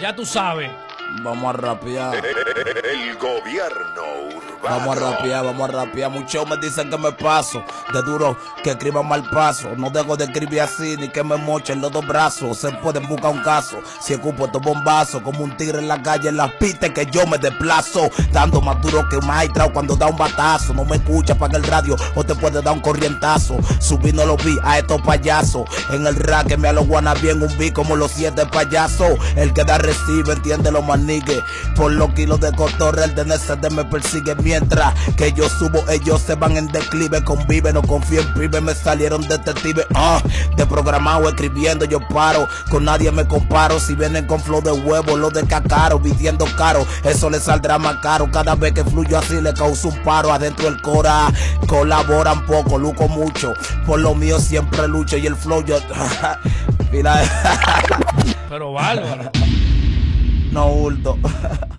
Ya tú sabes. Vamos a rapear. El gobierno urbano. Vamos a rapear. Muchos me dicen que me paso de duro, que escriban mal paso. No dejo de escribir así, ni que me mochen los dos brazos. Se pueden buscar un caso, si ocupo estos bombazos. Como un tigre en la calle, en las pistas que yo me desplazo. Dando más duro que un maestrao cuando da un batazo. No me escucha, paga el radio o te puede dar un corrientazo. Subí no lo vi a estos payasos. En el rap que me a los bien un beat como los 7 payasos. El que da recibe, entiende lo manigue. Por los kilos de cotorra, el DNCD me persigue. Mientras que yo subo, ellos se van en declive. Convive, no confío en pibe, me salieron detectives. De programado escribiendo yo paro. Con nadie me comparo. Si vienen con flow de huevo, lo de cacaro, viviendo caro, eso le saldrá más caro. Cada vez que fluyo así le causo un paro. Adentro el cora, colaboran poco, luco mucho. Por lo mío siempre lucho y el flow yo... Pero bárbaro. No hurto.